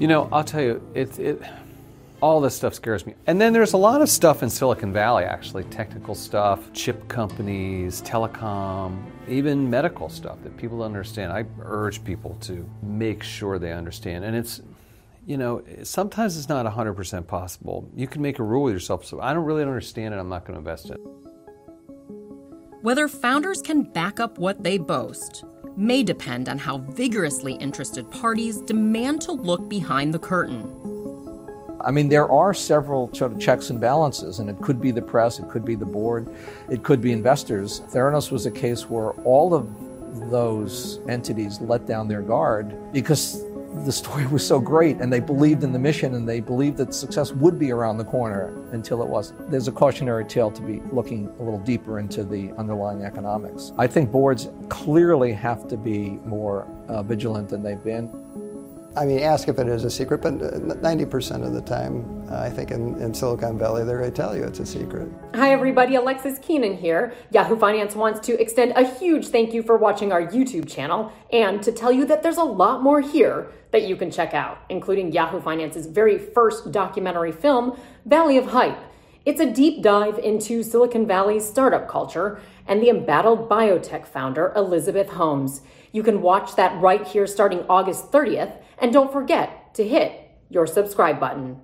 I'll tell you, all this stuff scares me. And then there's a lot of stuff in Silicon Valley, actually, technical stuff, chip companies, telecom, even medical stuff that people don't understand. I urge people to make sure they understand. And it's, sometimes it's not 100% possible. You can make a rule with yourself, so I don't really understand it, I'm not going to invest in it. Whether founders can back up what they boast may depend on how vigorously interested parties demand to look behind the curtain. I mean, there are several sort of checks and balances, and it could be the press, it could be the board, it could be investors. Theranos was a case where all of those entities let down their guard because the story was so great, and they believed in the mission, and they believed that success would be around the corner until it wasn't. There's a cautionary tale to be looking a little deeper into the underlying economics. I think boards clearly have to be more vigilant than they've been. I mean, ask if it is a secret, but 90% of the time, I think in Silicon Valley, they're going to tell you it's a secret. Hi, everybody. Alexis Keenan here. Yahoo Finance wants to extend a huge thank you for watching our YouTube channel and to tell you that there's a lot more here that you can check out, including Yahoo Finance's very first documentary film, Valley of Hype. It's a deep dive into Silicon Valley's startup culture and the embattled biotech founder, Elizabeth Holmes. You can watch that right here starting August 30th. And don't forget to hit your subscribe button.